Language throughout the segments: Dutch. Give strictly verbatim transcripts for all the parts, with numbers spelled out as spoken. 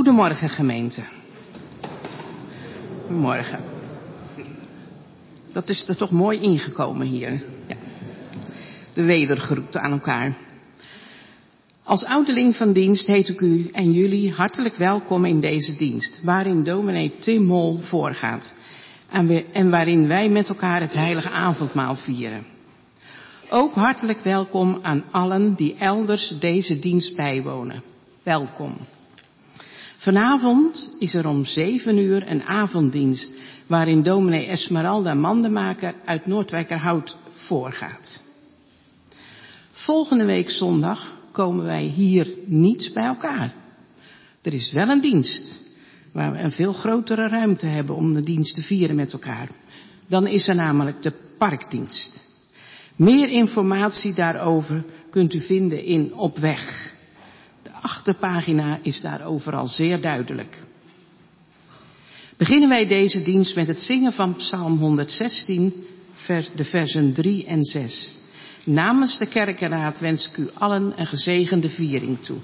Goedemorgen gemeente. Goedemorgen. Dat is er toch mooi ingekomen hier. Ja. De wedergroet aan elkaar. Als ouderling van dienst heet ik u en jullie hartelijk welkom in deze dienst, waarin dominee Tim Mol voorgaat en waarin wij met elkaar het heilige avondmaal vieren. Ook hartelijk welkom aan allen die elders deze dienst bijwonen. Welkom. Vanavond is er om zeven uur een avonddienst waarin dominee Esmeralda Mandemaker uit Noordwijkerhout voorgaat. Volgende week zondag komen wij hier niet bij elkaar. Er is wel een dienst waar we een veel grotere ruimte hebben om de dienst te vieren met elkaar. Dan is er namelijk de parkdienst. Meer informatie daarover kunt u vinden in Op Weg. De achterpagina is daar overal zeer duidelijk. Beginnen wij deze dienst met het zingen van Psalm honderdzestien, de versen drie en zes. Namens de kerkenraad wens ik u allen een gezegende viering toe.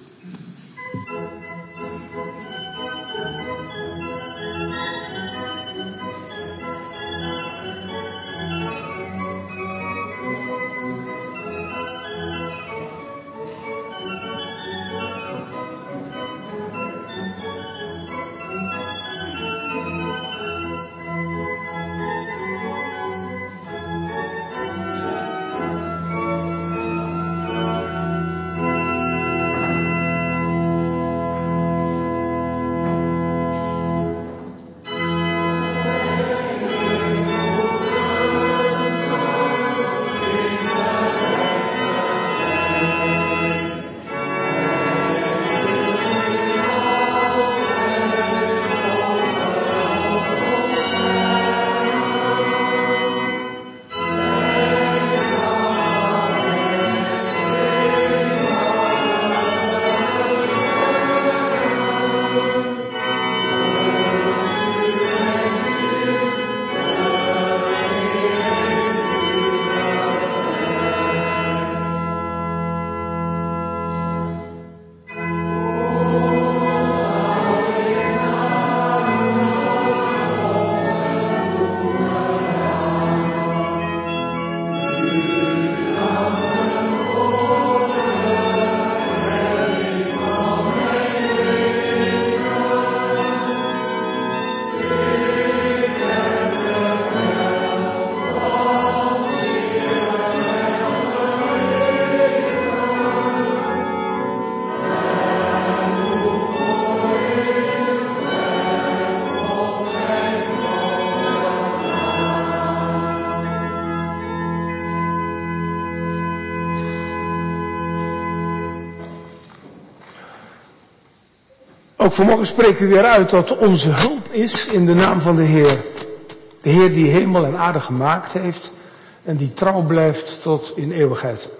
Ook vanmorgen spreken we weer uit dat onze hulp is in de naam van de Heer. De Heer die hemel en aarde gemaakt heeft en die trouw blijft tot in eeuwigheid.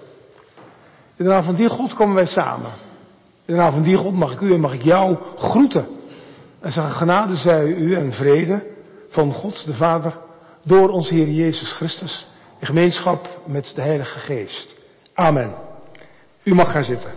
In de naam van die God komen wij samen. In de naam van die God mag ik u en mag ik jou groeten. En zeggen genade zij u en vrede van God de Vader door onze Heer Jezus Christus in gemeenschap met de Heilige Geest. Amen. U mag gaan zitten.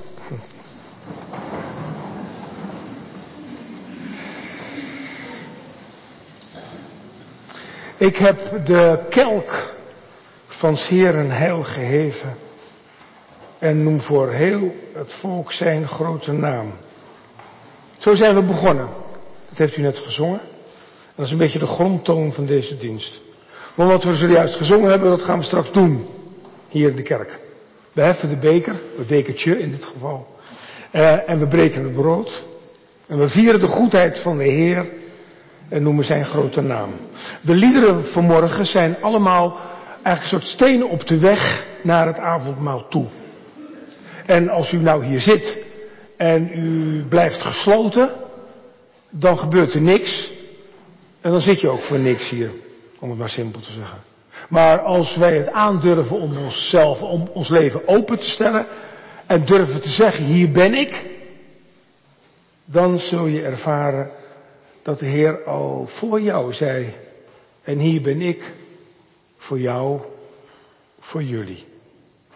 Ik heb de kelk van 's Heeren heil geheven en noem voor heel het volk zijn grote naam. Zo zijn we begonnen. Dat heeft u net gezongen. En dat is een beetje de grondtoon van deze dienst. Maar wat we zojuist gezongen hebben, dat gaan we straks doen. Hier in de kerk. We heffen de beker, het bekertje in dit geval. Uh, en we breken het brood. En we vieren de goedheid van de Heer. En noemen zijn grote naam. De liederen vanmorgen zijn allemaal eigenlijk een soort stenen op de weg naar het avondmaal toe. En als u nou hier zit en u blijft gesloten, dan gebeurt er niks. En dan zit je ook voor niks hier, om het maar simpel te zeggen. Maar als wij het aandurven om onszelf, om ons leven open te stellen en durven te zeggen, hier ben ik, dan zul je ervaren dat de Heer al voor jou zei, en hier ben ik voor jou, voor jullie.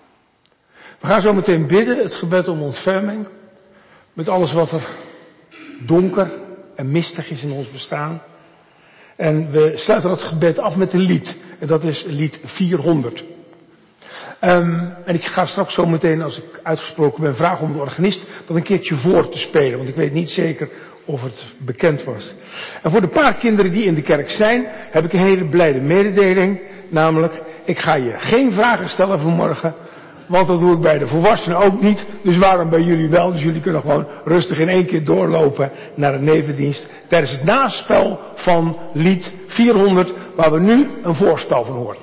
We gaan zo meteen bidden, het gebed om ontferming, met alles wat er donker en mistig is in ons bestaan. En we sluiten dat gebed af met een lied. En dat is lied vierhonderd. Um, en ik ga straks zo meteen, als ik uitgesproken ben, vragen om de organist dat een keertje voor te spelen. Want ik weet niet zeker of het bekend was. En voor de paar kinderen die in de kerk zijn, heb ik een hele blijde mededeling. Namelijk, ik ga je geen vragen stellen vanmorgen. Want dat doe ik bij de volwassenen ook niet. Dus waarom bij jullie wel? Dus jullie kunnen gewoon rustig in één keer doorlopen naar de nevendienst. Tijdens het naspel van lied vierhonderd, waar we nu een voorspel van horen.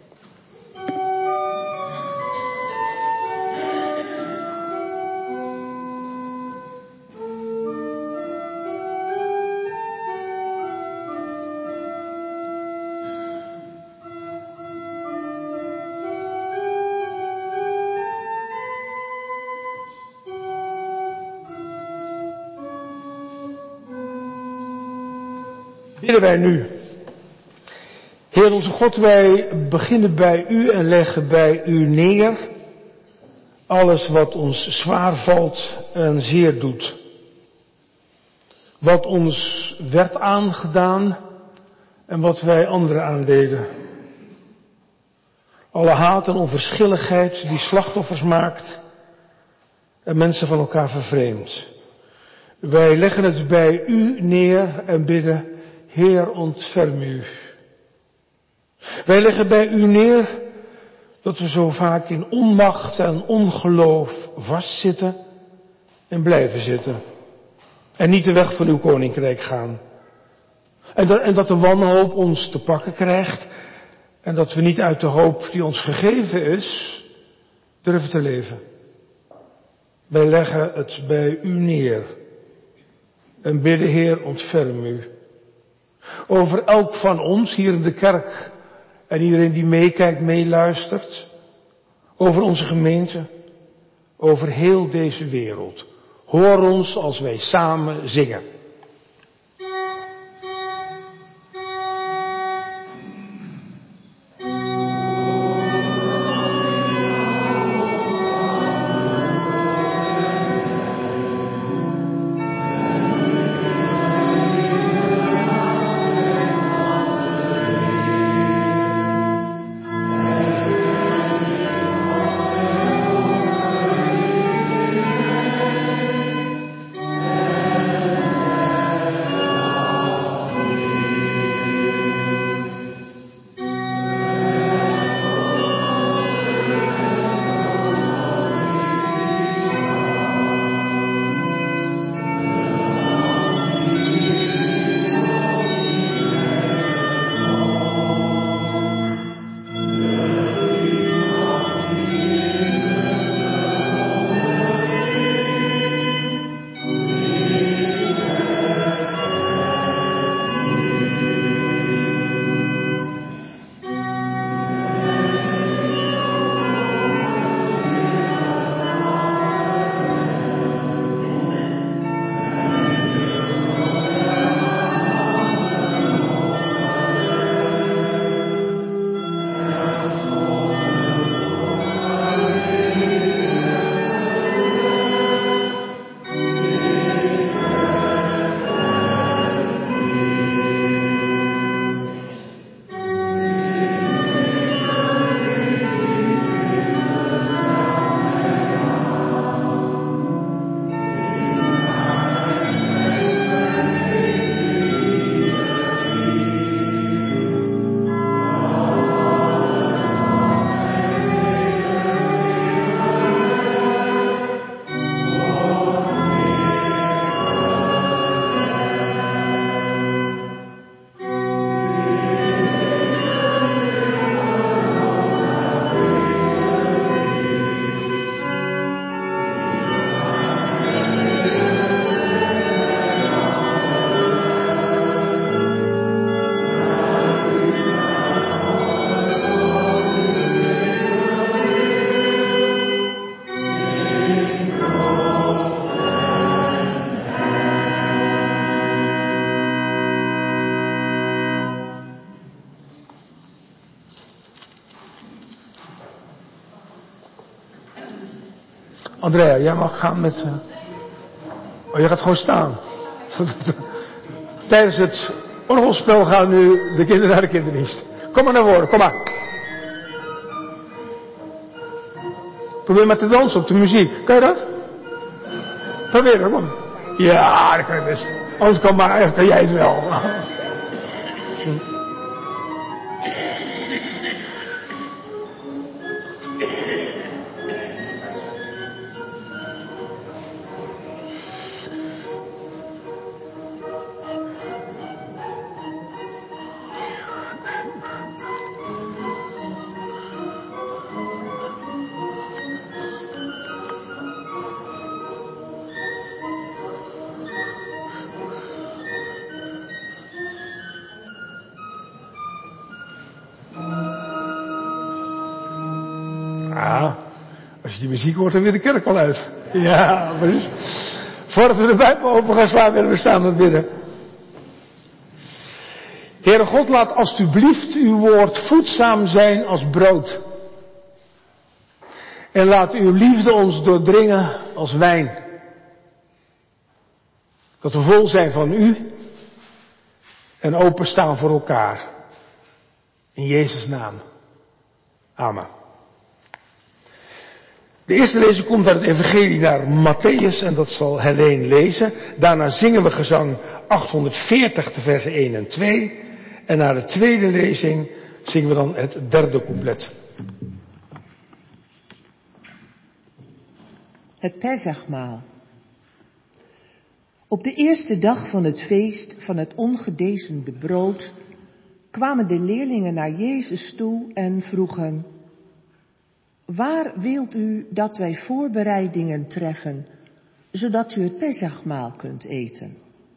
Bidden wij nu. Heer onze God, wij beginnen bij u en leggen bij u neer alles wat ons zwaar valt en zeer doet. Wat ons werd aangedaan en wat wij anderen aandeden. Alle haat en onverschilligheid die slachtoffers maakt en mensen van elkaar vervreemdt. Wij leggen het bij u neer en bidden, Heer, ontferm u. Wij leggen bij u neer dat we zo vaak in onmacht en ongeloof vastzitten en blijven zitten. En niet de weg van uw koninkrijk gaan. En dat, en dat de wanhoop ons te pakken krijgt. En dat we niet uit de hoop die ons gegeven is, durven te leven. Wij leggen het bij u neer. En bidden, Heer, ontferm u. Over elk van ons hier in de kerk en iedereen die meekijkt, meeluistert. Over onze gemeente. Over heel deze wereld. Hoor ons als wij samen zingen. Andrea, jij mag gaan met... Oh, jij gaat gewoon staan. Tijdens het orgelspel gaan nu de kinderen naar de kinderdienst. Kom maar naar voren, kom maar. Probeer maar te dansen op de muziek. Kan je dat? Probeer het, kom. Ja, dat kan je best. Anders kan maar echt, kan jij het wel. Ja, als je die muziek hoort, dan weer de kerk wel uit. Ja, precies. Voordat we de Bijbel open gaan slaan, willen we staan met bidden. Heere God, laat alstublieft uw woord voedzaam zijn als brood. En laat uw liefde ons doordringen als wijn. Dat we vol zijn van u en openstaan voor elkaar. In Jezus' naam. Amen. De eerste lezing komt uit het evangelie naar Matthäus en dat zal Helene lezen. Daarna zingen we gezang achthonderdveertig, de versen één en twee. En na de tweede lezing zingen we dan het derde couplet. Het Pesachmaal. Op de eerste dag van het feest van het ongedezende brood kwamen de leerlingen naar Jezus toe en vroegen: waar wilt u dat wij voorbereidingen treffen, zodat u het Pesachmaal kunt eten?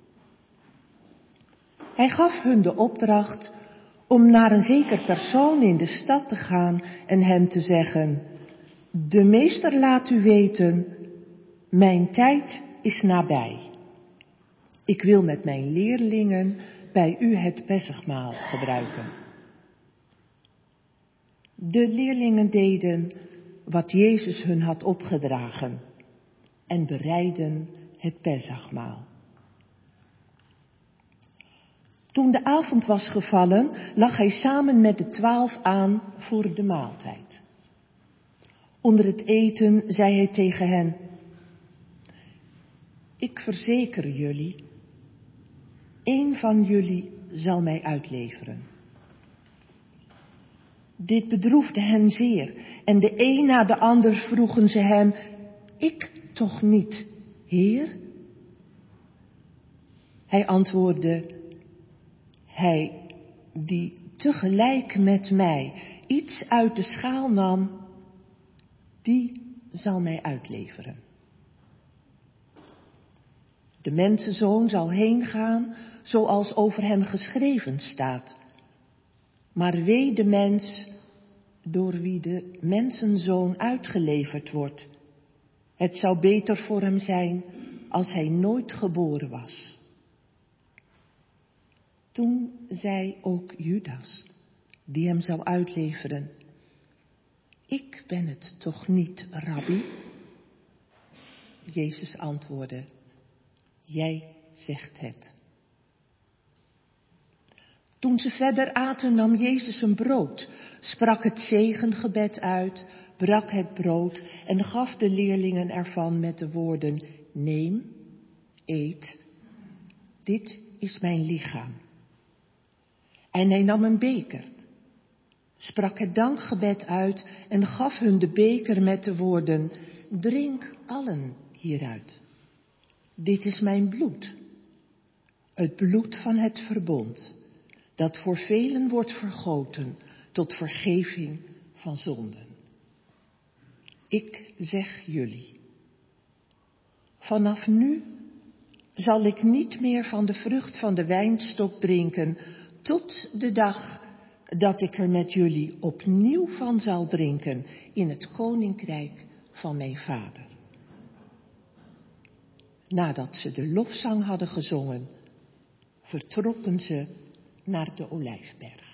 Hij gaf hun de opdracht om naar een zeker persoon in de stad te gaan en hem te zeggen: de meester laat u weten, mijn tijd is nabij. Ik wil met mijn leerlingen bij u het Pesachmaal gebruiken. De leerlingen deden wat Jezus hun had opgedragen en bereidden het Pesachmaal. Toen de avond was gevallen, lag hij samen met de twaalf aan voor de maaltijd. Onder het eten zei hij tegen hen: ik verzeker jullie, één van jullie zal mij uitleveren. Dit bedroefde hen zeer en de een na de ander vroegen ze hem: ik toch niet, Heer? Hij antwoordde: hij die tegelijk met mij iets uit de schaal nam, die zal mij uitleveren. De mensenzoon zal heen gaan, zoals over hem geschreven staat. Maar wee de mens door wie de mensenzoon uitgeleverd wordt. Het zou beter voor hem zijn als hij nooit geboren was. Toen zei ook Judas, die hem zou uitleveren: ik ben het toch niet, Rabbi? Jezus antwoordde: jij zegt het. Toen ze verder aten, nam Jezus een brood, sprak het zegengebed uit, brak het brood en gaf de leerlingen ervan met de woorden: neem, eet, dit is mijn lichaam. En hij nam een beker, sprak het dankgebed uit en gaf hun de beker met de woorden: drink allen hieruit. Dit is mijn bloed, het bloed van het verbond, dat voor velen wordt vergoten tot vergeving van zonden. Ik zeg jullie, vanaf nu zal ik niet meer van de vrucht van de wijnstok drinken, tot de dag dat ik er met jullie opnieuw van zal drinken in het koninkrijk van mijn Vader. Nadat ze de lofzang hadden gezongen, vertrokken ze naar de Olijfberg.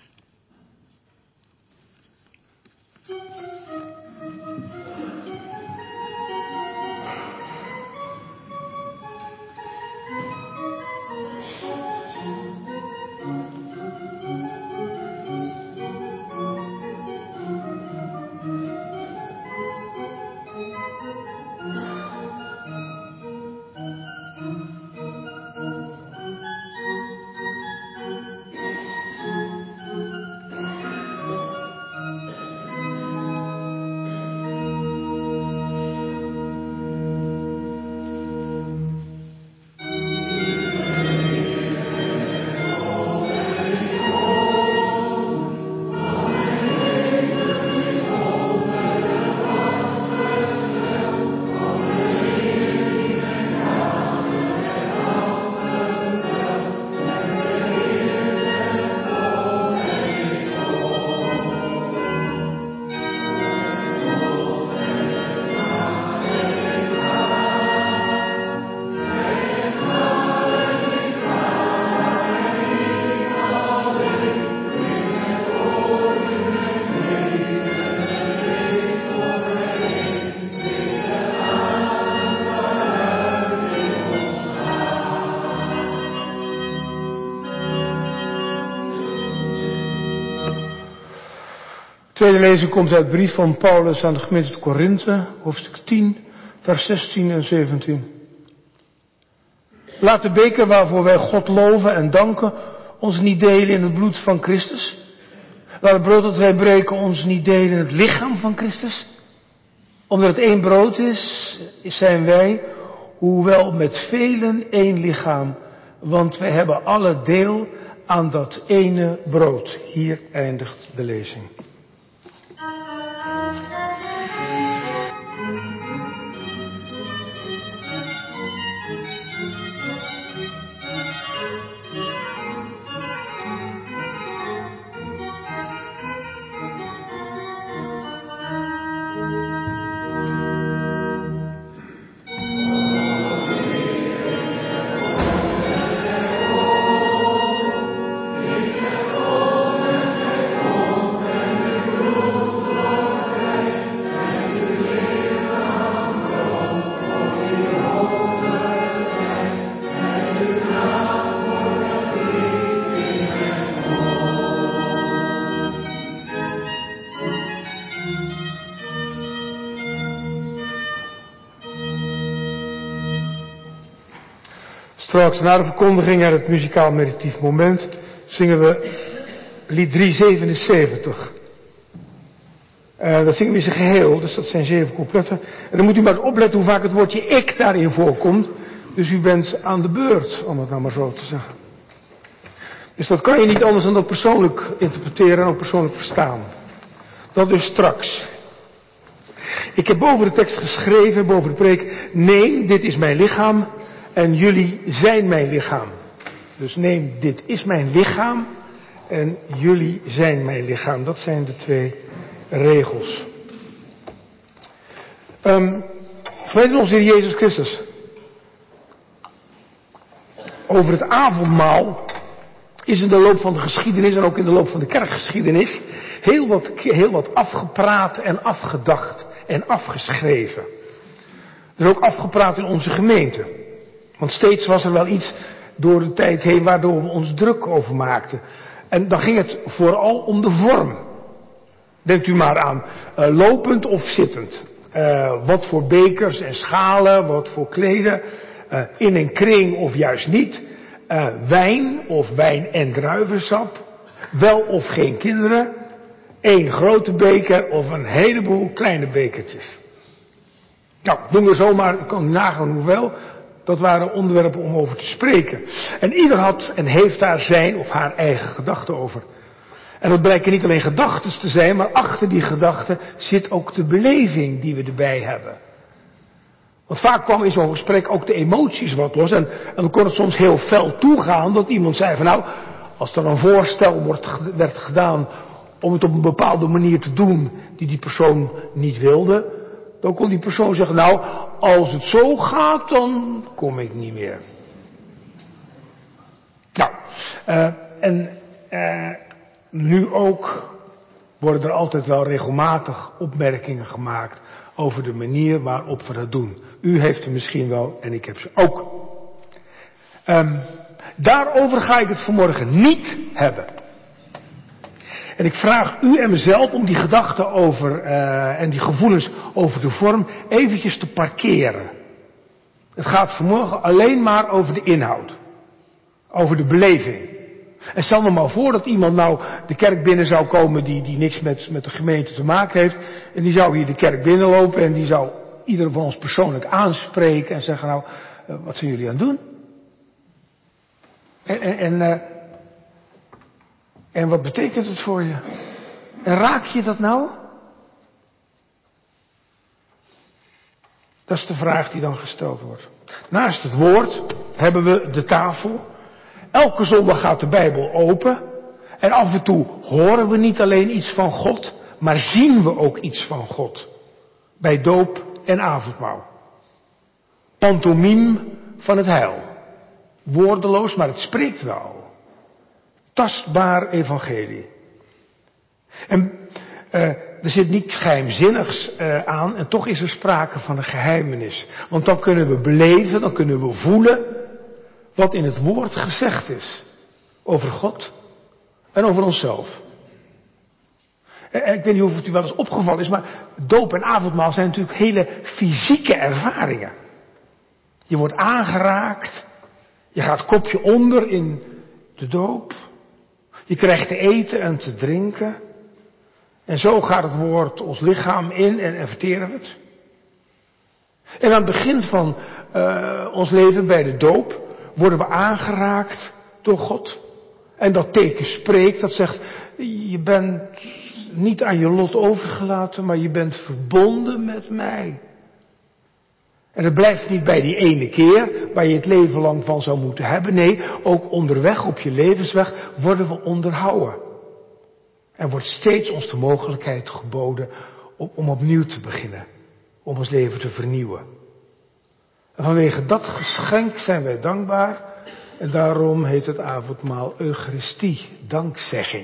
Tweede lezing komt uit de brief van Paulus aan de gemeente te Korinthe, hoofdstuk tien, vers zestien en zeventien. Laat de beker waarvoor wij God loven en danken ons niet delen in het bloed van Christus. Laat het brood dat wij breken ons niet delen in het lichaam van Christus. Omdat het één brood is, zijn wij, hoewel met velen één lichaam. Want wij hebben alle deel aan dat ene brood. Hier eindigt de lezing. Straks na de verkondiging en het muzikaal meditatief moment zingen we lied driehonderdzevenenzeventig. Uh, dat zingen we in zijn geheel, dus dat zijn zeven coupletten. En dan moet u maar eens opletten hoe vaak het woordje ik daarin voorkomt. Dus u bent aan de beurt, om het nou maar zo te zeggen. Dus dat kan je niet anders dan dat persoonlijk interpreteren en ook persoonlijk verstaan. Dat dus straks. Ik heb boven de tekst geschreven, boven de preek, neem, dit is mijn lichaam. En jullie zijn mijn lichaam. Dus neem, dit is mijn lichaam. En jullie zijn mijn lichaam. Dat zijn de twee regels. Um, Gemeente van onze Heer Jezus Christus. Over het avondmaal is in de loop van de geschiedenis en ook in de loop van de kerkgeschiedenis heel wat, heel wat afgepraat en afgedacht en afgeschreven. Er is ook afgepraat in onze gemeente. Want steeds was er wel iets door de tijd heen waardoor we ons druk over maakten. En dan ging het vooral om de vorm. Denkt u maar aan uh, lopend of zittend. Uh, wat voor bekers en schalen, wat voor kleden. Uh, in een kring of juist niet. Uh, wijn of wijn en druivensap. Wel of geen kinderen. Eén grote beker of een heleboel kleine bekertjes. Nou, doen we zomaar, ik kan nagaan hoeveel. Dat waren onderwerpen om over te spreken. En ieder had en heeft daar zijn of haar eigen gedachten over. En dat blijken niet alleen gedachten te zijn, maar achter die gedachten zit ook de beleving die we erbij hebben. Want vaak kwam in zo'n gesprek ook de emoties wat los. En, en dan kon het soms heel fel toegaan dat iemand zei van nou, als er een voorstel wordt, werd gedaan om het op een bepaalde manier te doen die die persoon niet wilde. Dan kon die persoon zeggen, nou, als het zo gaat, dan kom ik niet meer. Nou, uh, en uh, nu ook worden er altijd wel regelmatig opmerkingen gemaakt over de manier waarop we dat doen. U heeft er misschien wel en ik heb ze ook. Um, daarover ga ik het vanmorgen niet hebben. En ik vraag u en mezelf om die gedachten over uh, en die gevoelens over de vorm eventjes te parkeren. Het gaat vanmorgen alleen maar over de inhoud. Over de beleving. En stel me maar voor dat iemand nou de kerk binnen zou komen die, die niks met, met de gemeente te maken heeft. En die zou hier de kerk binnenlopen en die zou ieder van ons persoonlijk aanspreken en zeggen nou, uh, wat zijn jullie aan het doen? En, en, en, uh, en wat betekent het voor je? En raak je dat nou? Dat is de vraag die dan gesteld wordt. Naast het woord hebben we de tafel. Elke zondag gaat de Bijbel open. En af en toe horen we niet alleen iets van God, maar zien we ook iets van God. Bij doop en avondmaal. Pantomime van het heil. Woordeloos, maar het spreekt wel. Tastbaar evangelie. En uh, er zit niets geheimzinnigs uh, aan en toch is er sprake van een geheimenis. Want dan kunnen we beleven, dan kunnen we voelen wat in het woord gezegd is. Over God en over onszelf. Ik weet niet of het u wel eens opgevallen is, maar doop en avondmaal zijn natuurlijk hele fysieke ervaringen. Je wordt aangeraakt, je gaat kopje onder in de doop, je krijgt te eten en te drinken. En zo gaat het woord ons lichaam in en, en verteren we het. En aan het begin van uh, ons leven bij de doop worden we aangeraakt door God. En dat teken spreekt, dat zegt, je bent niet aan je lot overgelaten, maar je bent verbonden met mij. En het blijft niet bij die ene keer, waar je het leven lang van zou moeten hebben. Nee, ook onderweg op je levensweg worden we onderhouden. Er wordt steeds ons de mogelijkheid geboden om, om opnieuw te beginnen. Om ons leven te vernieuwen. En vanwege dat geschenk zijn wij dankbaar. En daarom heet het avondmaal Eucharistie, dankzegging.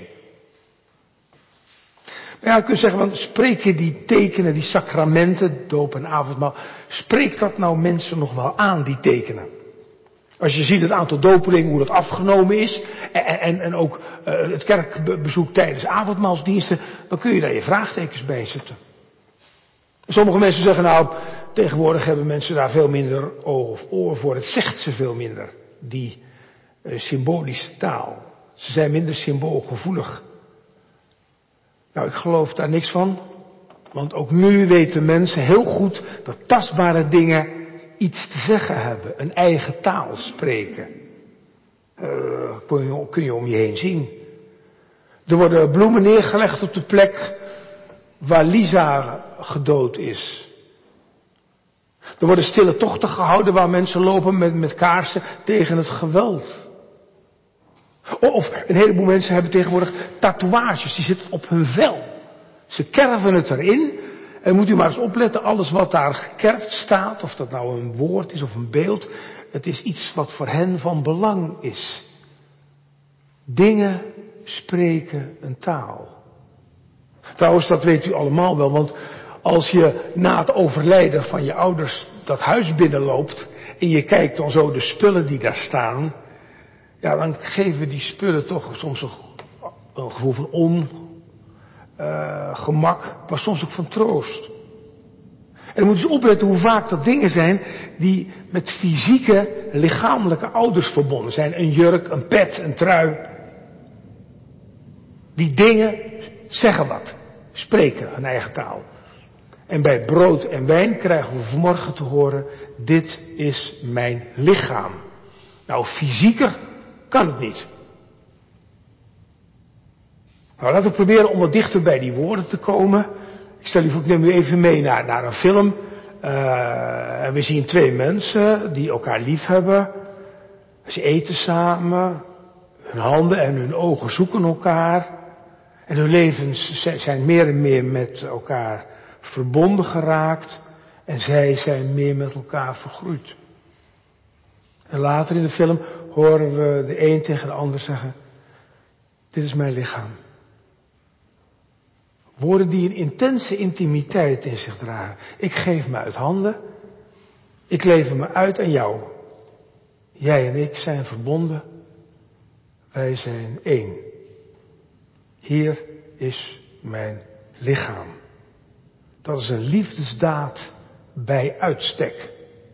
Maar ja, je kunt zeggen, want spreken die tekenen, die sacramenten, doop en avondmaal, spreekt dat nou mensen nog wel aan, die tekenen? Als je ziet het aantal dopelingen, hoe dat afgenomen is, en, en, en ook uh, het kerkbezoek tijdens avondmaalsdiensten, dan kun je daar je vraagtekens bij zetten. Sommige mensen zeggen, nou, tegenwoordig hebben mensen daar veel minder oog of oor voor. Het zegt ze veel minder, die uh, symbolische taal. Ze zijn minder symboolgevoelig. Nou, ik geloof daar niks van. Want ook nu weten mensen heel goed dat tastbare dingen iets te zeggen hebben. Een eigen taal spreken. Uh, kun, je, kun je om je heen zien. Er worden bloemen neergelegd op de plek waar Lisa gedood is. Er worden stille tochten gehouden waar mensen lopen met, met kaarsen tegen het geweld. Of een heleboel mensen hebben tegenwoordig tatoeages, die zitten op hun vel. Ze kerven het erin. En moet u maar eens opletten, alles wat daar gekerfd staat, of dat nou een woord is of een beeld, het is iets wat voor hen van belang is. Dingen spreken een taal. Trouwens, dat weet u allemaal wel, want als je na het overlijden van je ouders dat huis binnenloopt en je kijkt dan zo de spullen die daar staan, ja, dan geven die spullen toch soms een, een gevoel van ongemak, uh, maar soms ook van troost. En dan moet je opletten hoe vaak dat dingen zijn die met fysieke, lichamelijke ouders verbonden zijn. Een jurk, een pet, een trui. Die dingen zeggen wat, spreken hun eigen taal. En bij brood en wijn krijgen we vanmorgen te horen, dit is mijn lichaam. Nou, fysieker kan het niet. Nou, laten we proberen om wat dichter bij die woorden te komen. Ik stel u voor, ik neem u even mee naar, naar een film. Uh, en we zien twee mensen die elkaar lief hebben. Ze eten samen. Hun handen en hun ogen zoeken elkaar. En hun levens zijn meer en meer met elkaar verbonden geraakt. En zij zijn meer met elkaar vergroeid. En later in de film horen we de een tegen de ander zeggen, dit is mijn lichaam. Woorden die een intense intimiteit in zich dragen. Ik geef me uit handen. Ik lever me uit aan jou. Jij en ik zijn verbonden. Wij zijn één. Hier is mijn lichaam. Dat is een liefdesdaad bij uitstek.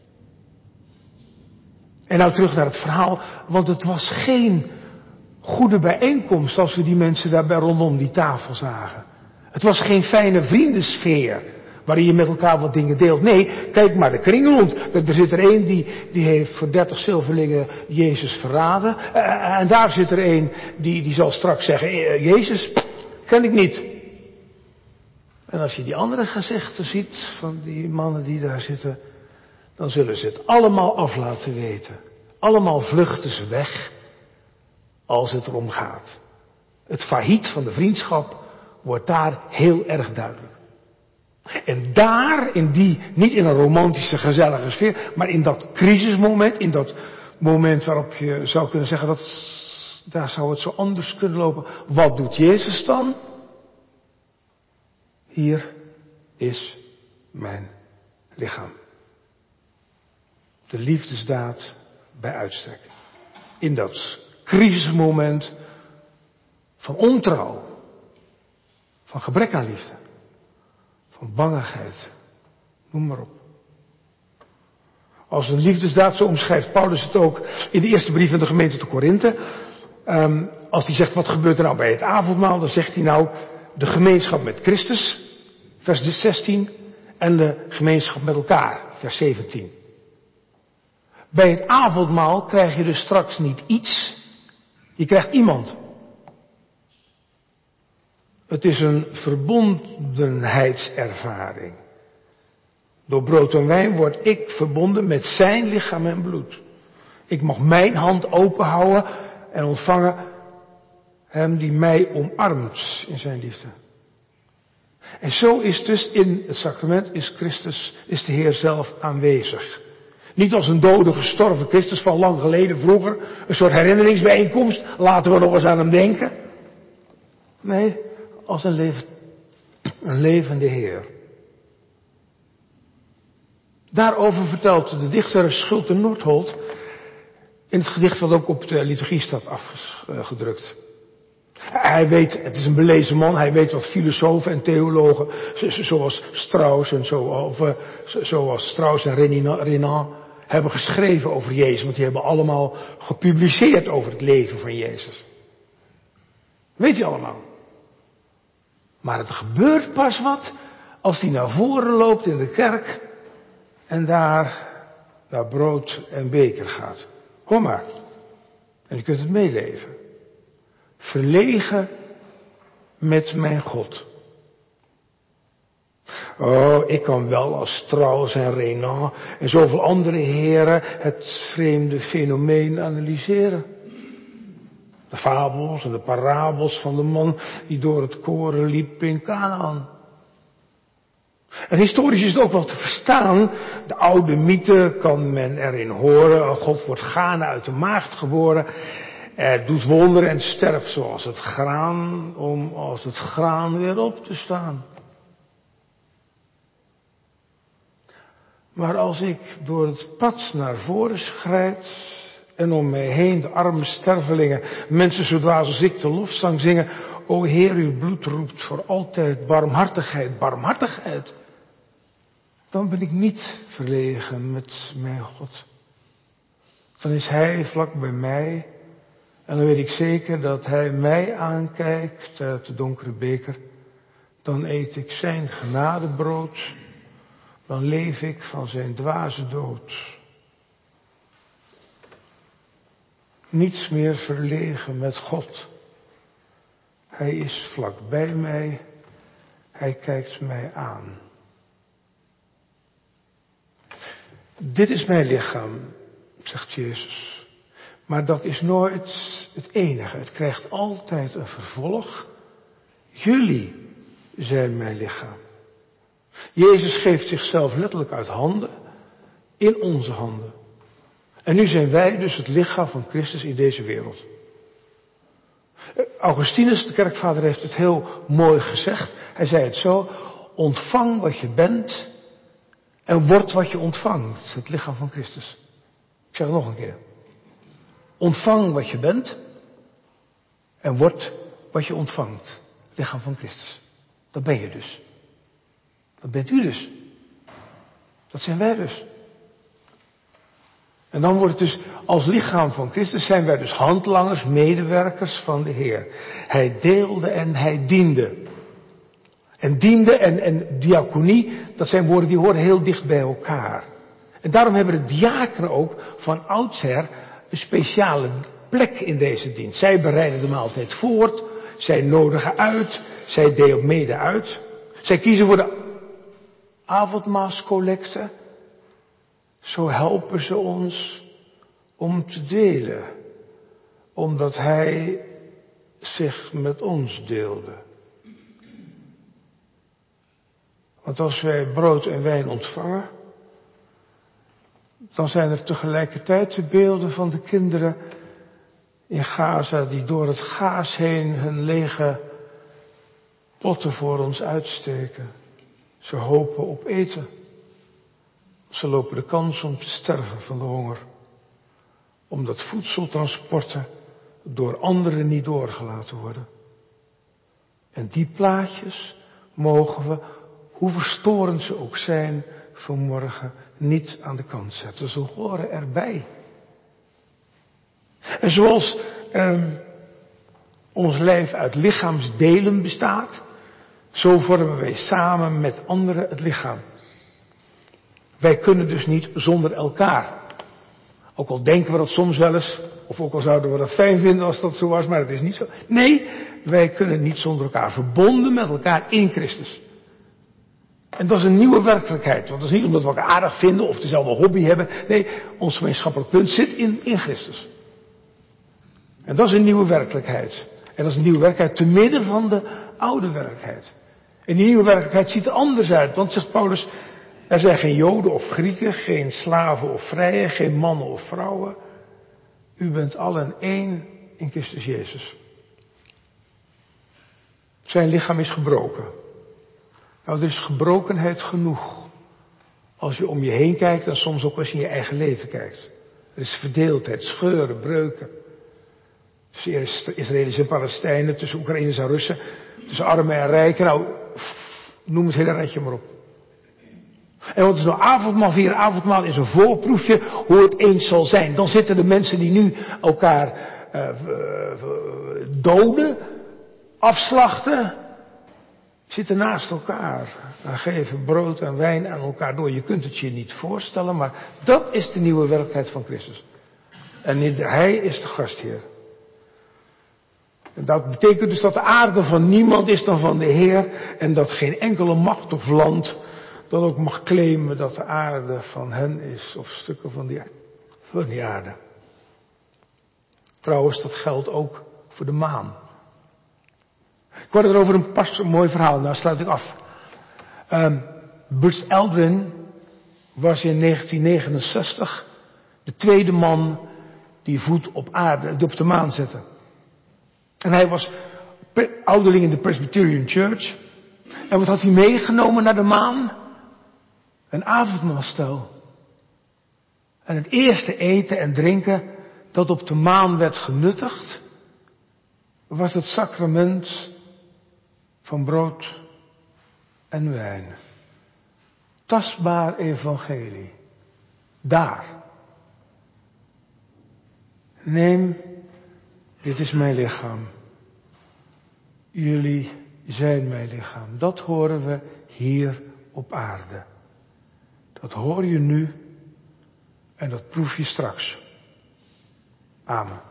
En nou terug naar het verhaal, want het was geen goede bijeenkomst als we die mensen daarbij rondom die tafel zagen. Het was geen fijne vriendensfeer waarin je met elkaar wat dingen deelt. Nee, kijk maar de kring rond. Er zit er één die, die heeft voor dertig zilverlingen Jezus verraden. Uh, en daar zit er één die, die zal straks zeggen, Jezus ken ik niet. En als je die andere gezichten ziet van die mannen die daar zitten, dan zullen ze het allemaal af laten weten. Allemaal vluchten ze weg als het erom gaat. Het failliet van de vriendschap wordt daar heel erg duidelijk. En daar, in die, niet in een romantische, gezellige sfeer, maar in dat crisismoment, in dat moment waarop je zou kunnen zeggen, dat, daar zou het zo anders kunnen lopen. Wat doet Jezus dan? Hier is mijn lichaam. De liefdesdaad bij uitstek. In dat crisismoment van ontrouw, Van gebrek aan liefde. Van bangigheid. Noem maar op. Als een liefdesdaad, zo omschrijft Paulus het ook in de eerste brief van de gemeente te Korinthe. Um, als hij zegt, wat gebeurt er nou bij het avondmaal? Dan zegt hij nou, de gemeenschap met Christus, vers zestien. En de gemeenschap met elkaar, vers zeventien. Bij het avondmaal krijg je dus straks niet iets. Je krijgt iemand. Het is een verbondenheidservaring. Door brood en wijn word ik verbonden met zijn lichaam en bloed. Ik mag mijn hand openhouden en ontvangen hem die mij omarmt in zijn liefde. En zo is dus in het sacrament is Christus, is de Heer zelf aanwezig. Niet als een dode gestorven Christus van lang geleden vroeger, een soort herinneringsbijeenkomst, laten we nog eens aan hem denken. Nee, als een, leven, een levende Heer. Daarover vertelt de dichter Schulte Nordholt in het gedicht wat ook op de liturgie staat afgedrukt. Hij weet, het is een belezen man, hij weet wat filosofen en theologen, zoals Strauss en zo, of, uh, zoals Strauss en Renan, hebben geschreven over Jezus. Want die hebben allemaal gepubliceerd over het leven van Jezus. Weet je allemaal. Maar het gebeurt pas wat als hij naar voren loopt in de kerk en daar naar brood en beker gaat. Kom maar. En je kunt het meeleven. Verlegen met mijn God. Oh, ik kan wel als Strauss en Renan en zoveel andere heren het vreemde fenomeen analyseren. De fabels en de parabels van de man die door het koren liep in Kanaan. En historisch is het ook wel te verstaan. De oude mythe kan men erin horen. God wordt gaande uit de maagd geboren. Er doet wonderen en sterft zoals het graan om als het graan weer op te staan. Maar als ik door het pad naar voren schrijd en om mij heen de arme stervelingen, mensen zo dwaas als ik de lofzang zingen, o Heer, uw bloed roept voor altijd barmhartigheid, barmhartigheid. Dan ben ik niet verlegen met mijn God. Dan is Hij vlak bij mij en dan weet ik zeker dat Hij mij aankijkt uit de donkere beker. Dan eet ik zijn genadebrood, dan leef ik van zijn dwaze dood. Niets meer verlegen met God. Hij is vlak bij mij, Hij kijkt mij aan. Dit is mijn lichaam, zegt Jezus. Maar dat is nooit het enige. Het krijgt altijd een vervolg. Jullie zijn mijn lichaam. Jezus geeft zichzelf letterlijk uit handen, in onze handen. En nu zijn wij dus het lichaam van Christus in deze wereld. Augustinus, de kerkvader, heeft het heel mooi gezegd. Hij zei het zo: ontvang wat je bent en word wat je ontvangt. Het lichaam van Christus. Ik zeg het nog een keer. Ontvang wat je bent en word wat je ontvangt. Het lichaam van Christus. Dat ben je dus. Dat bent u dus. Dat zijn wij dus. En dan wordt het dus, als lichaam van Christus zijn wij dus handlangers, medewerkers van de Heer. Hij deelde en hij diende. En diende en, en diaconie, dat zijn woorden die horen heel dicht bij elkaar. En daarom hebben de diakenen ook van oudsher een speciale plek in deze dienst. Zij bereiden de maaltijd voort, zij nodigen uit, zij delen mede uit. Zij kiezen voor de avondmaalscollecte. Zo helpen ze ons om te delen, omdat Hij zich met ons deelde. Want als wij brood en wijn ontvangen, dan zijn er tegelijkertijd de beelden van de kinderen in Gaza die door het gaas heen hun lege potten voor ons uitsteken. Ze hopen op eten. Ze lopen de kans om te sterven van de honger. Omdat voedseltransporten door anderen niet doorgelaten worden. En die plaatjes mogen we, hoe verstorend ze ook zijn, vanmorgen niet aan de kant zetten. Ze horen erbij. En zoals eh, ons lijf uit lichaamsdelen bestaat, zo vormen wij samen met anderen het lichaam. Wij kunnen dus niet zonder elkaar. Ook al denken we dat soms wel eens, of ook al zouden we dat fijn vinden als dat zo was, maar het is niet zo. Nee, wij kunnen niet zonder elkaar, verbonden met elkaar in Christus. En dat is een nieuwe werkelijkheid, want dat is niet omdat we elkaar aardig vinden of dezelfde hobby hebben. Nee, ons gemeenschappelijk punt zit in, in Christus. En dat is een nieuwe werkelijkheid. En dat is een nieuwe werkelijkheid te midden van de oude werkelijkheid. En die nieuwe werkelijkheid ziet er anders uit, want zegt Paulus, er zijn geen Joden of Grieken, geen slaven of vrijen, geen mannen of vrouwen. U bent allen één in Christus Jezus. Zijn lichaam is gebroken. Nou, er is gebrokenheid genoeg. Als je om je heen kijkt en soms ook als je in je eigen leven kijkt. Er is verdeeldheid, scheuren, breuken. Tussen Israëli's en Palestijnen, tussen Oekraïners en Russen, tussen armen en rijken. Nou, noem het hele rijtje maar op. En wat is nou avondmaal? Vier avondmaal is een voorproefje hoe het eens zal zijn. Dan zitten de mensen die nu elkaar uh, doden, afslachten, zitten naast elkaar. En geven brood en wijn aan elkaar door. Je kunt het je niet voorstellen, maar dat is de nieuwe werkelijkheid van Christus. En hij is de gastheer. En dat betekent dus dat de aarde van niemand is dan van de Heer. En dat geen enkele macht of land dan ook mag claimen dat de aarde van hen is. Of stukken van die, van die aarde. Trouwens, dat geldt ook voor de maan. Ik hoorde erover een pas een mooi verhaal. Nou sluit ik af. Um, Buzz Aldrin was in negentien negenenzestig de tweede man die voet op aarde, die op de maan zette. En hij was ouderling in de Presbyterian Church. En wat had hij meegenomen naar de maan? Een avondmaalstel. En het eerste eten en drinken dat op de maan werd genuttigd, was het sacrament van brood en wijn. Tastbaar evangelie. Daar. Neem, dit is mijn lichaam. Jullie zijn mijn lichaam. Dat horen we hier op aarde. Dat hoor je nu en dat proef je straks. Amen.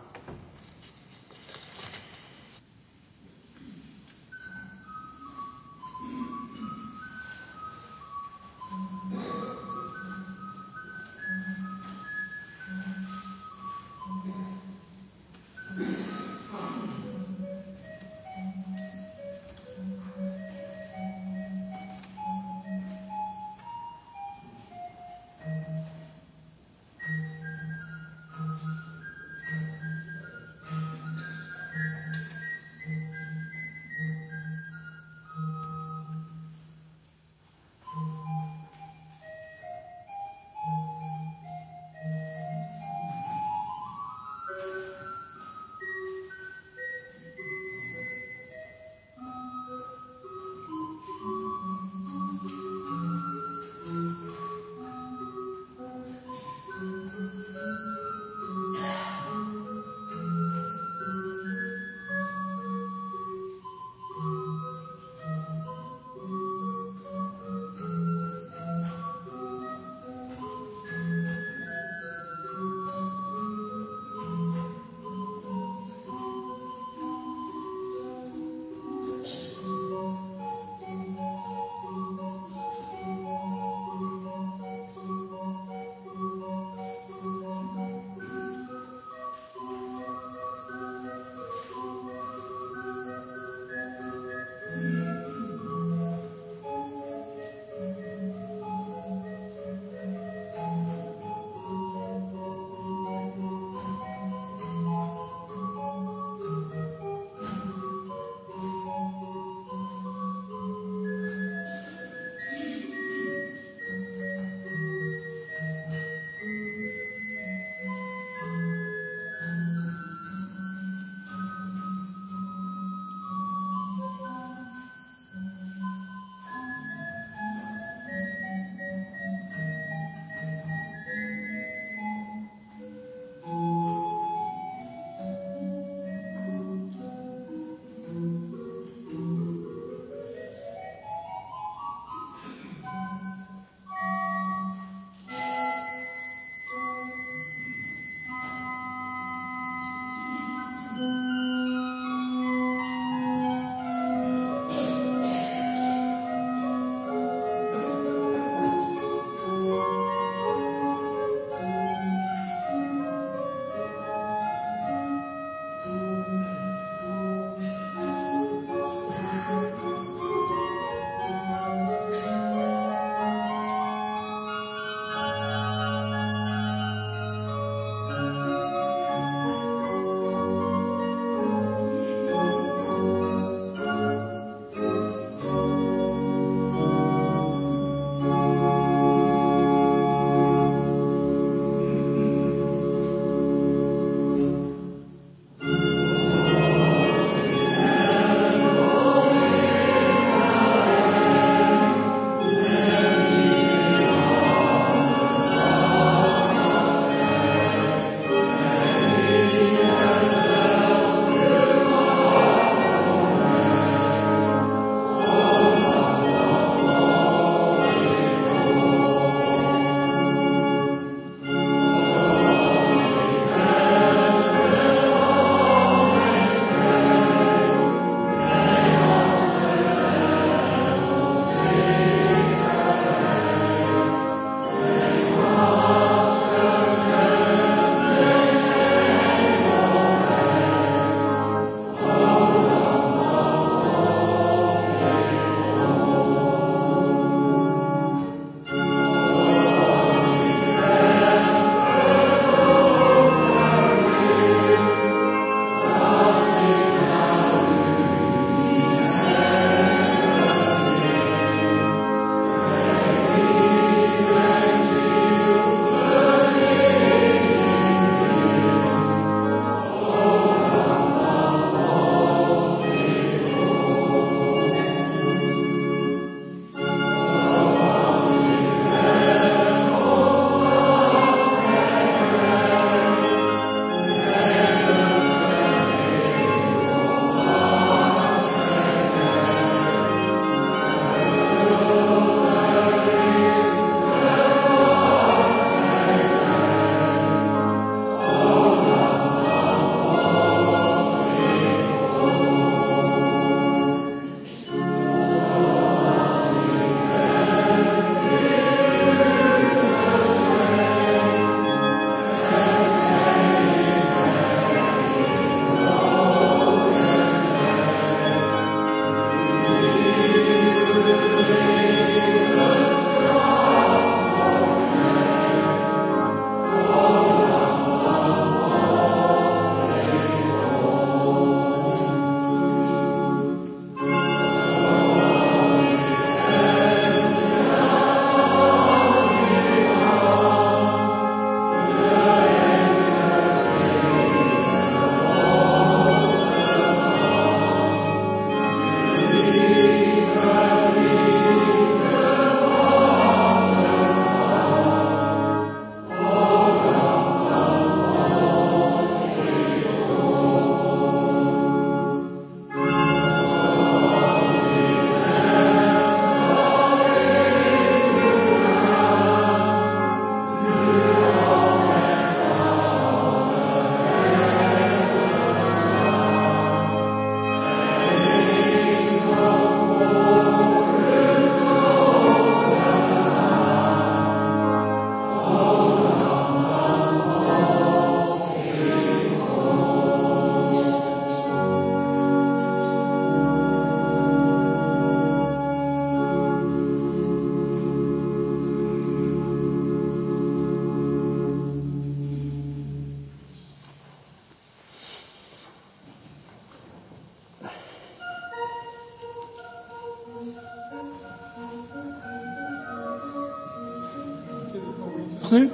mag nu.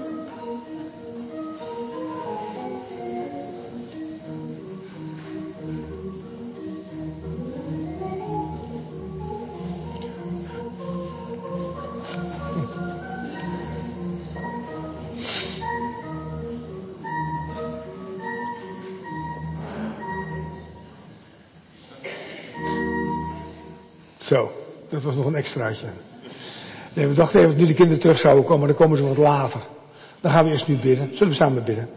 Zo, dat was nog een extraatje. Nee, we dachten even dat nu de kinderen terug zouden komen, maar dan komen ze wat later. Dan gaan we eerst nu bidden. Zullen we samen bidden?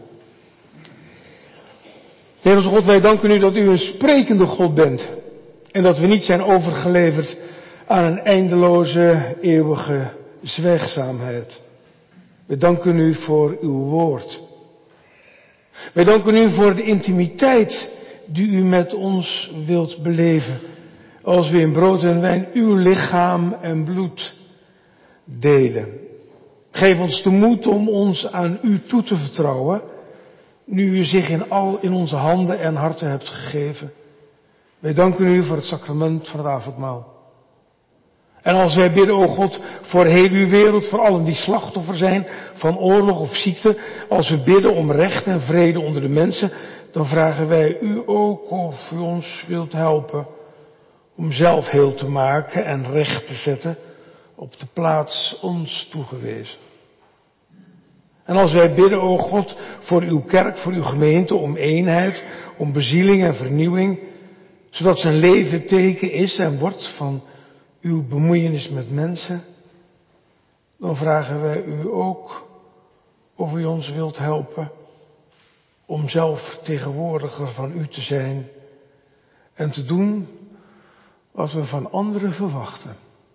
Heer onze God, wij danken u dat u een sprekende God bent. En dat we niet zijn overgeleverd aan een eindeloze, eeuwige zwijgzaamheid. We danken u voor uw woord. Wij danken u voor de intimiteit die u met ons wilt beleven. Als we in brood en wijn uw lichaam en bloed delen. Geef ons de moed om ons aan u toe te vertrouwen, nu u zich in al in onze handen en harten hebt gegeven. Wij danken u voor het sacrament van het avondmaal. En als wij bidden, o God, voor heel uw wereld, voor allen die slachtoffer zijn van oorlog of ziekte, als we bidden om recht en vrede onder de mensen, dan vragen wij u ook of u ons wilt helpen om zelf heel te maken en recht te zetten op de plaats ons toegewezen. En als wij bidden, o God, voor uw kerk, voor uw gemeente, om eenheid, om bezieling en vernieuwing, zodat zijn leven teken is en wordt van uw bemoeienis met mensen, dan vragen wij u ook of u ons wilt helpen om zelf vertegenwoordiger van u te zijn en te doen wat we van anderen verwachten.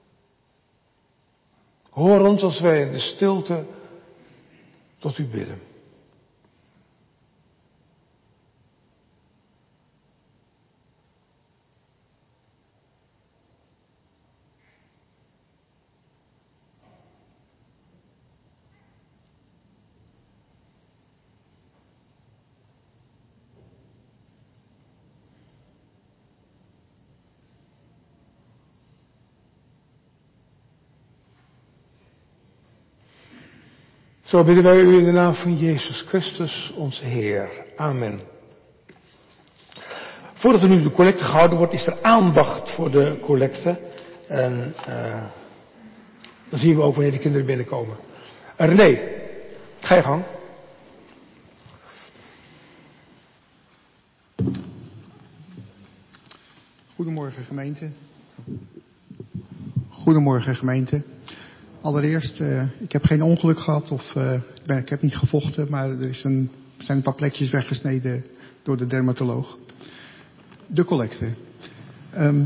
Hoor ons als wij in de stilte tot u bidden. Zo bidden wij u in de naam van Jezus Christus, onze Heer. Amen. Voordat er nu de collecte gehouden wordt, is er aandacht voor de collecte. En uh, dan zien we ook wanneer de kinderen binnenkomen. Uh, René, ga je gang. Goedemorgen gemeente. Goedemorgen gemeente. Allereerst, uh, ik heb geen ongeluk gehad of uh, ik, ben, ik heb niet gevochten, maar er, is een, er zijn een paar plekjes weggesneden door de dermatoloog. De collecte. Um,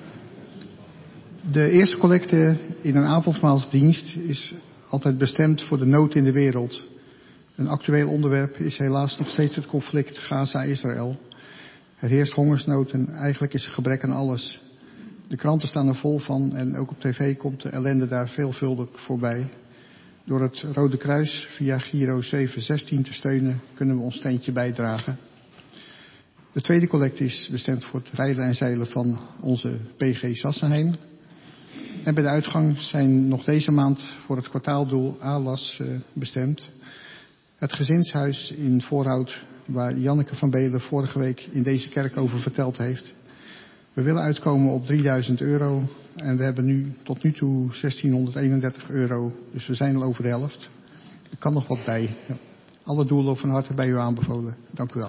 de eerste collecte in een avondmaalsdienst is altijd bestemd voor de nood in de wereld. Een actueel onderwerp is helaas nog steeds het conflict Gaza-Israël. Er heerst hongersnood en eigenlijk is er gebrek aan alles. De kranten staan er vol van en ook op tv komt de ellende daar veelvuldig voorbij. Door het Rode Kruis via Giro zeven zestien te steunen kunnen we ons steentje bijdragen. De tweede collecte is bestemd voor het rijden en zeilen van onze P G Sassenheim. En bij de uitgang zijn nog deze maand voor het kwartaaldoel A L A S uh, bestemd. Het gezinshuis in Voorhout, waar Janneke van Belen vorige week in deze kerk over verteld heeft. We willen uitkomen op drieduizend euro en we hebben nu tot nu toe zestienhonderdeenendertig euro. Dus we zijn al over de helft. Er kan nog wat bij. Alle doelen van harte bij u aanbevolen. Dank u wel.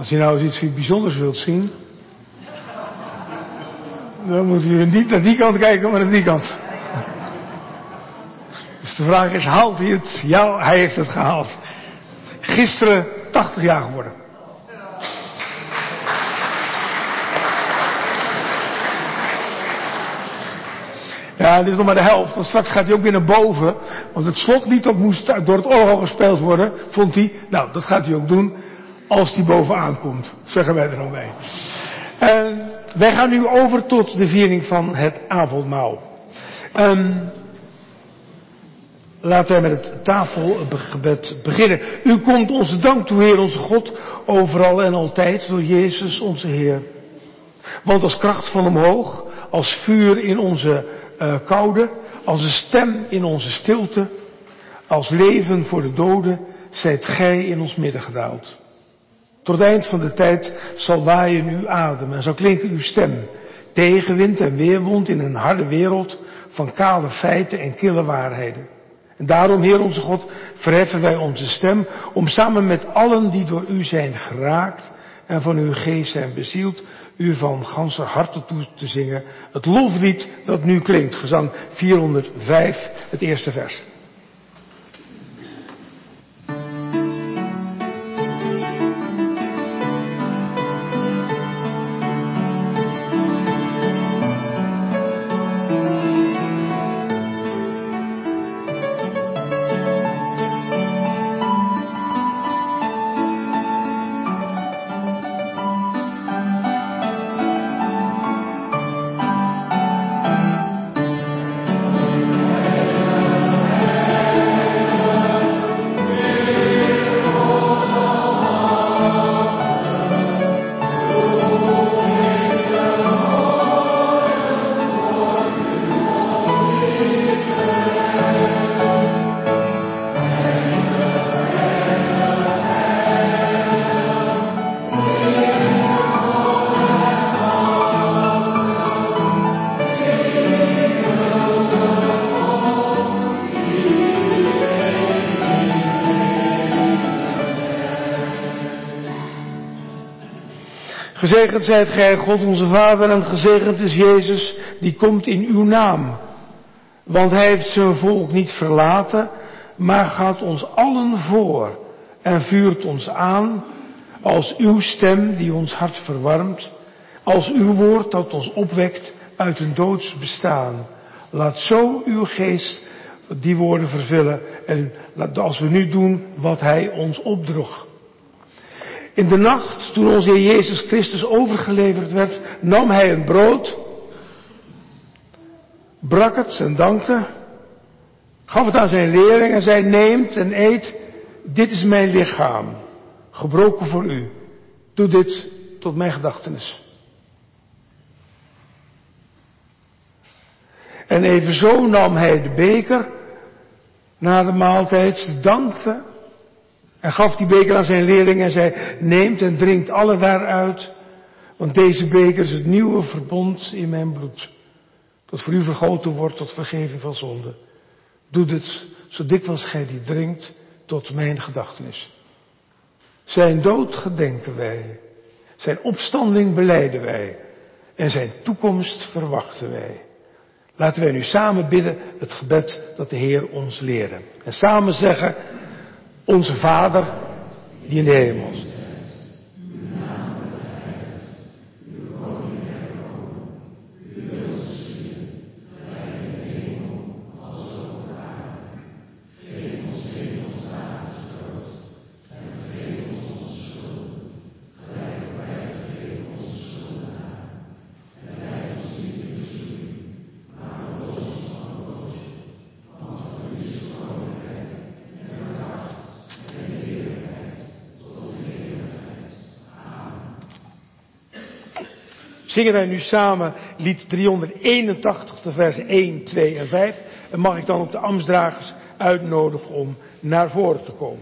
Als je nou eens iets bijzonders wilt zien, dan moet u niet naar die kant kijken, maar naar die kant. Dus de vraag is, haalt hij het? Ja, hij heeft het gehaald. Gisteren tachtig jaar geworden. Ja, dit is nog maar de helft, want straks gaat hij ook weer naar boven. Want het slotlied dat moest door het orgel gespeeld worden, vond hij. Nou, dat gaat hij ook doen als hij bovenaan komt. Zeggen wij er dan bij. En wij gaan nu over tot de viering van het avondmaal. Um, Laten wij met het tafelgebed beginnen. U komt onze dank toe, Heer onze God, overal en altijd door Jezus onze Heer. Want als kracht van omhoog, als vuur in onze uh, koude, als een stem in onze stilte, als leven voor de doden, zijt gij in ons midden gedaald. Tot het eind van de tijd zal waaien uw adem en zal klinken uw stem. Tegenwind en weerwond in een harde wereld van kale feiten en kille waarheden. En daarom, Heer onze God, verheffen wij onze stem om samen met allen die door u zijn geraakt en van uw geest zijn bezield, u van ganser harte toe te zingen. Het loflied dat nu klinkt, gezang vierhonderdvijf, het eerste vers. Gezegend zijt gij, God onze Vader, en gezegend is Jezus, die komt in uw naam. Want hij heeft zijn volk niet verlaten, maar gaat ons allen voor en vuurt ons aan als uw stem die ons hart verwarmt, als uw woord dat ons opwekt uit een doods bestaan. Laat zo uw geest die woorden vervullen en laat als we nu doen wat hij ons opdroeg. In de nacht, toen onze Heer Jezus Christus overgeleverd werd, nam hij een brood, brak het en dankte, gaf het aan zijn leerlingen en zei, neemt en eet, dit is mijn lichaam, gebroken voor u. Doe dit tot mijn gedachtenis. En evenzo nam hij de beker na de maaltijd, dankte en gaf die beker aan zijn leerlingen en zei, neemt en drinkt alle daaruit, want deze beker is het nieuwe verbond in mijn bloed, dat voor u vergoten wordt tot vergeving van zonde. Doe dit, zo dikwijls gij die drinkt, tot mijn gedachtenis. Zijn dood gedenken wij, zijn opstanding belijden wij en zijn toekomst verwachten wij. Laten wij nu samen bidden het gebed dat de Heer ons leerde. En samen zeggen, onze Vader, die in de hemel is. Zingen wij nu samen lied driehonderdeenentachtig, de versen één, twee en vijf. En mag ik dan ook de ambtsdragers uitnodigen om naar voren te komen.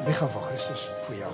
lichaam van Christus voor jou.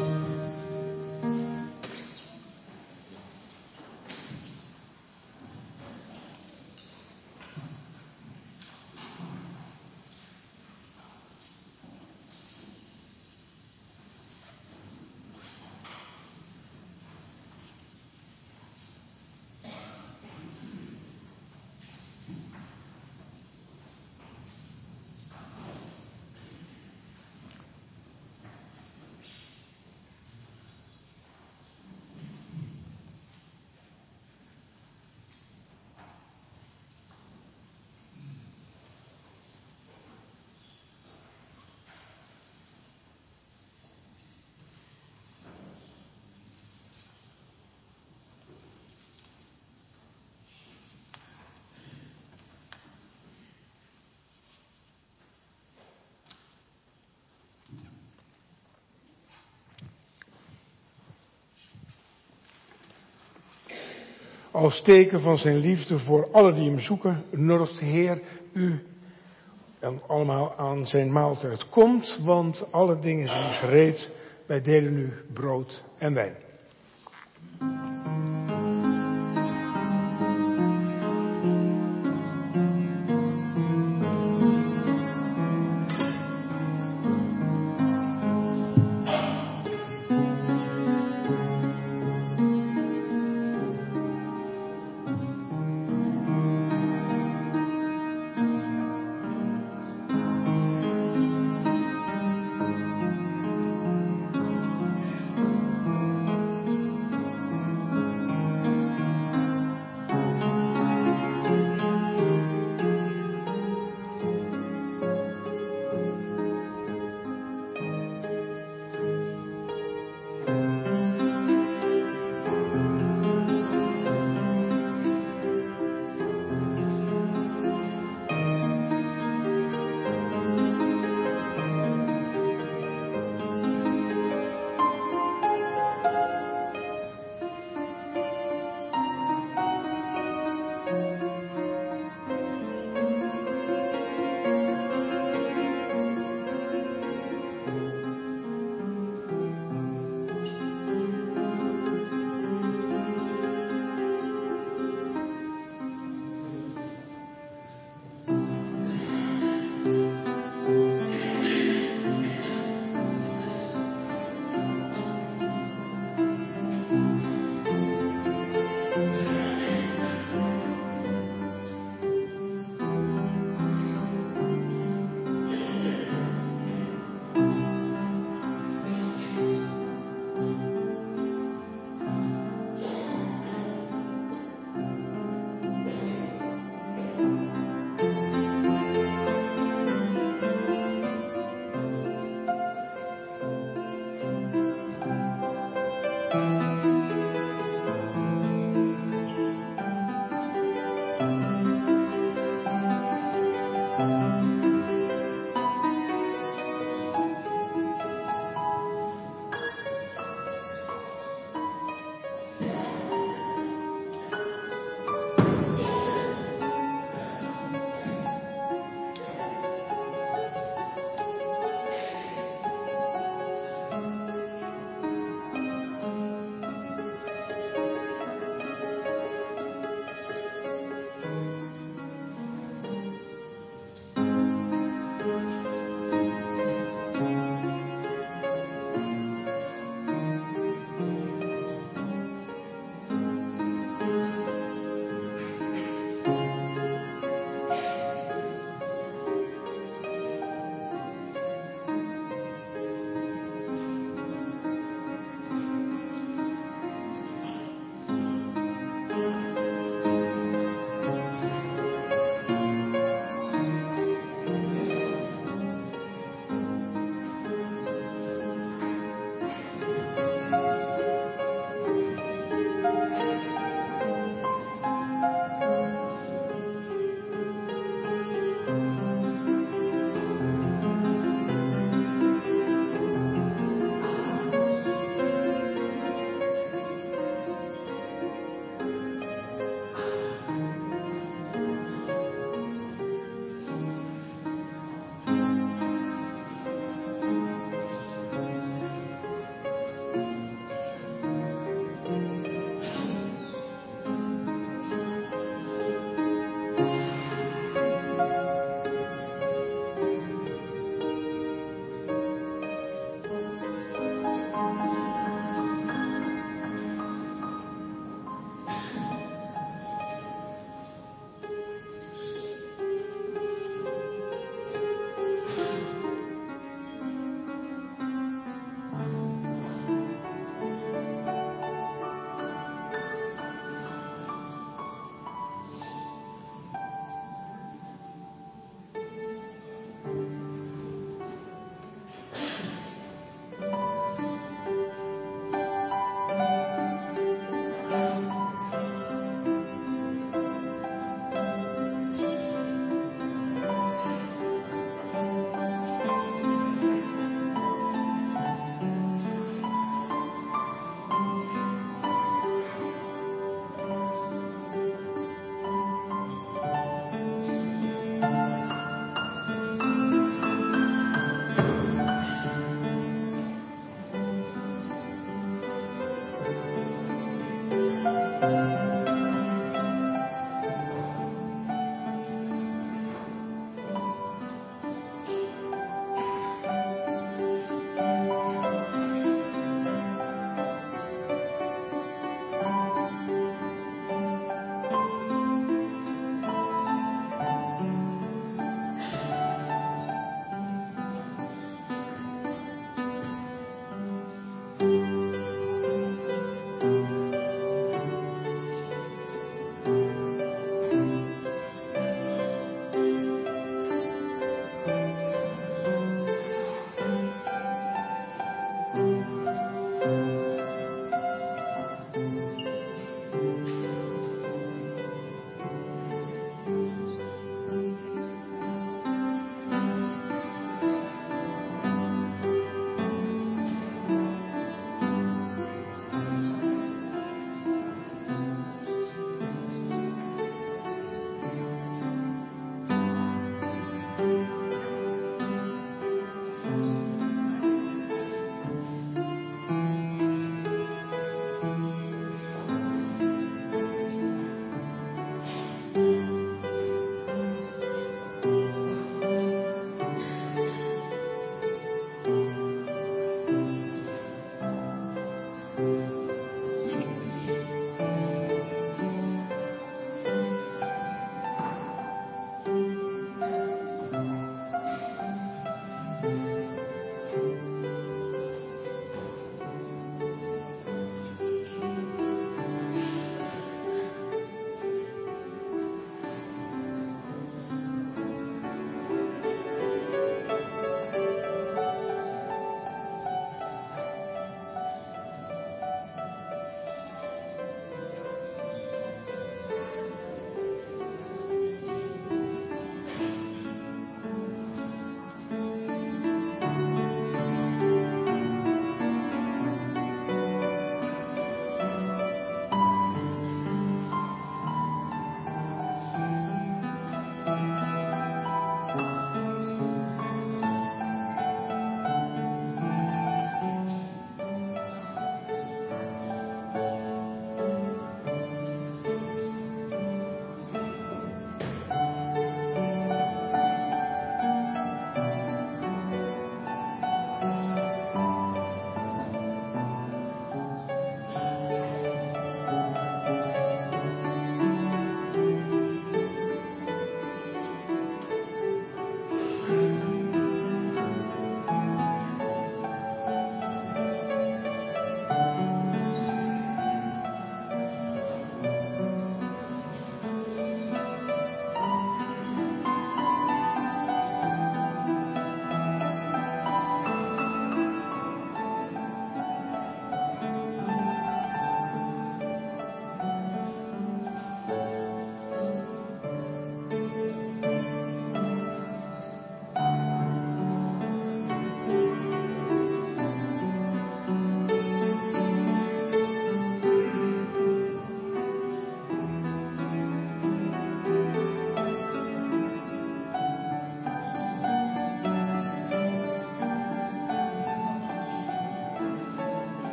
Als teken van zijn liefde voor alle die hem zoeken, nodigt de Heer u en allemaal aan zijn maaltijd. Komt, want alle dingen zijn gereed. Wij delen nu brood en wijn.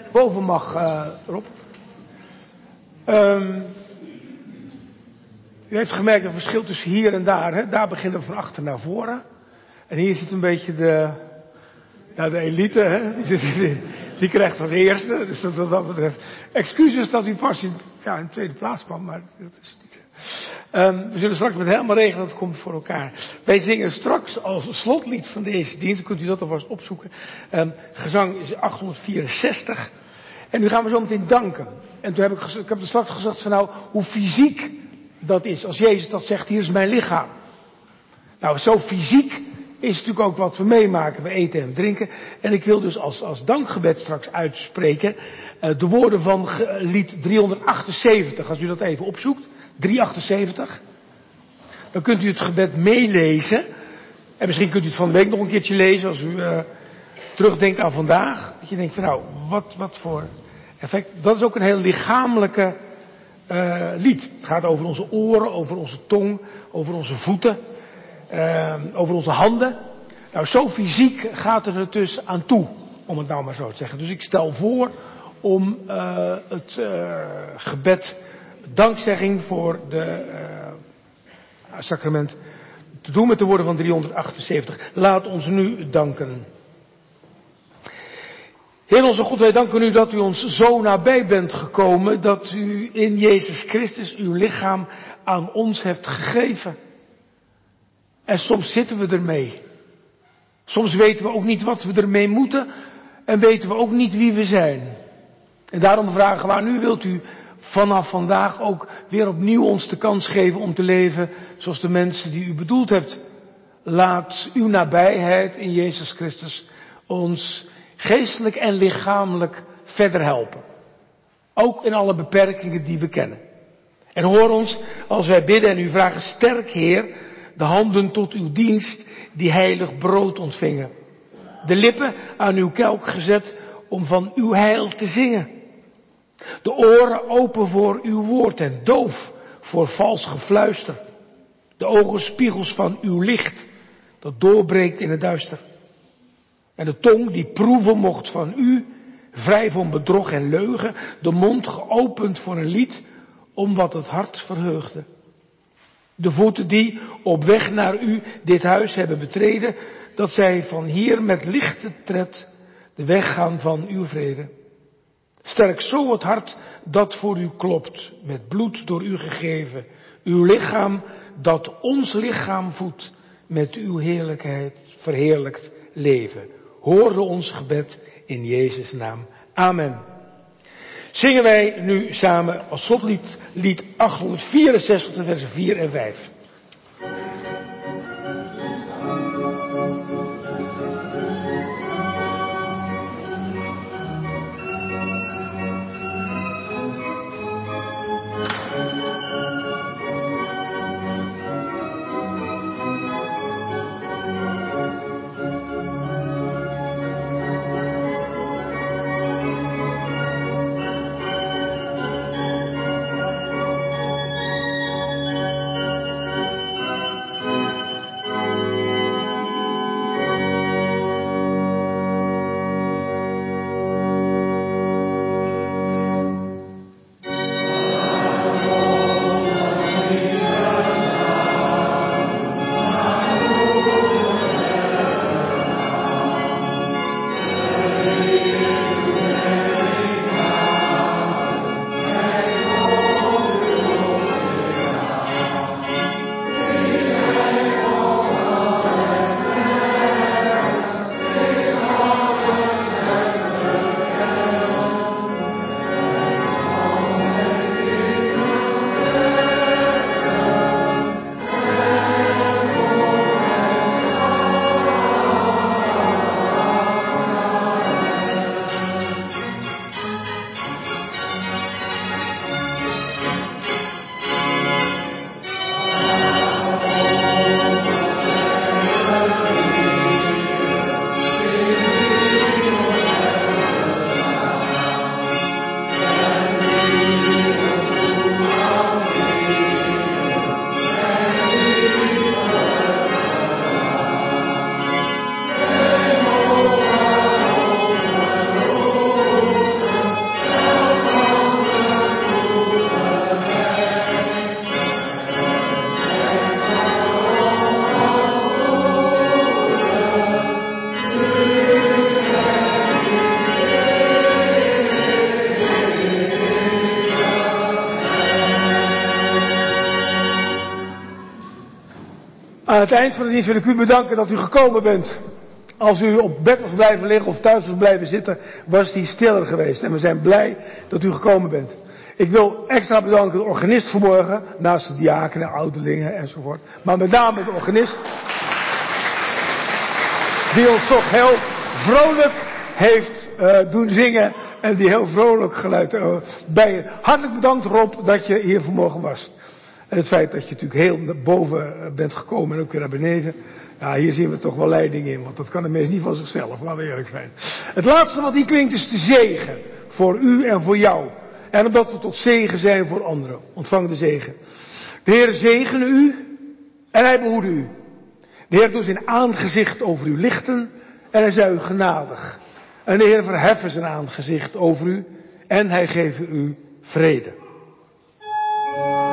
boven mag, uh, Rob. Um, u heeft gemerkt een verschil tussen hier en daar. Hè? Daar beginnen we van achter naar voren. En hier zit een beetje de, ja, de elite. Hè? Die, zit, die, die krijgt als eerste. Dus dat, wat dat betreft. Excuses dat u pas in, ja, in tweede plaats kwam. Maar dat is niet. Um, we zullen straks met helemaal regelen. Dat komt voor elkaar. Wij zingen straks als slotlied van deze dienst. Kunt u dat alvast opzoeken. Um, gezang is achthonderdvierenzestig. En nu gaan we zo meteen danken. En toen heb ik, ik heb er straks gezegd van nou, hoe fysiek dat is. Als Jezus dat zegt, hier is mijn lichaam. Nou, zo fysiek is natuurlijk ook wat we meemaken. We eten en drinken. En ik wil dus als, als dankgebed straks uitspreken. Uh, de woorden van ge, lied driehonderdachtenzeventig. Als u dat even opzoekt. driehonderdachtenzeventig. Dan kunt u het gebed meelezen. En misschien kunt u het van de week nog een keertje lezen. Als u uh, terugdenkt aan vandaag. Dat je denkt van nou, wat, wat voor effect. Dat is ook een heel lichamelijke uh, lied. Het gaat over onze oren, over onze tong, over onze voeten. Uh, over onze handen. Nou, zo fysiek gaat het er dus aan toe. Om het nou maar zo te zeggen. Dus ik stel voor om uh, het uh, gebed, dankzegging voor de uh, sacrament te doen met de woorden van driehonderdachtenzeventig. Laat ons nu danken. Heer onze God, wij danken u dat u ons zo nabij bent gekomen. Dat u in Jezus Christus uw lichaam aan ons hebt gegeven. En soms zitten we ermee. Soms weten we ook niet wat we ermee moeten. En weten we ook niet wie we zijn. En daarom vragen we aan u, wilt u vanaf vandaag ook weer opnieuw ons de kans geven om te leven zoals de mensen die u bedoeld hebt. Laat uw nabijheid in Jezus Christus ons geestelijk en lichamelijk verder helpen. Ook in alle beperkingen die we kennen. En hoor ons als wij bidden en u vragen, sterk Heer, de handen tot uw dienst die heilig brood ontvingen. De lippen aan uw kelk gezet om van uw heil te zingen. De oren open voor uw woord en doof voor vals gefluister. De ogen spiegels van uw licht dat doorbreekt in het duister. En de tong die proeven mocht van u, vrij van bedrog en leugen. De mond geopend voor een lied om wat het hart verheugde. De voeten die op weg naar u dit huis hebben betreden, dat zij van hier met lichte tred de weg gaan van uw vrede. Sterk zo het hart dat voor u klopt, met bloed door u gegeven. Uw lichaam dat ons lichaam voedt, met uw heerlijkheid verheerlijkt leven. Hoorde ons gebed in Jezus' naam. Amen. Zingen wij nu samen als slotlied lied achthonderdvierenzestig, versen vier en vijf. Aan het eind van de dienst wil ik u bedanken dat u gekomen bent. Als u op bed was blijven liggen of thuis was blijven zitten, was het hier stiller geweest. En we zijn blij dat u gekomen bent. Ik wil extra bedanken de organist vanmorgen, naast de diakenen, ouderlingen enzovoort. Maar met name de organist, die ons toch heel vrolijk heeft uh, doen zingen en die heel vrolijk geluid uh, bij je. Hartelijk bedankt Rob dat je hier vanmorgen was. En het feit dat je natuurlijk heel naar boven bent gekomen en ook weer naar beneden. Ja, hier zien we toch wel leiding in, want dat kan de mens niet van zichzelf, laten we eerlijk zijn. Het laatste wat hier klinkt is de zegen voor u en voor jou. En omdat we tot zegen zijn voor anderen. Ontvang de zegen. De Heer zegene u en hij behoede u. De Heer doet zijn aangezicht over u lichten en hij zij u genadig. En de Heer verheffen zijn aangezicht over u en hij geeft u vrede.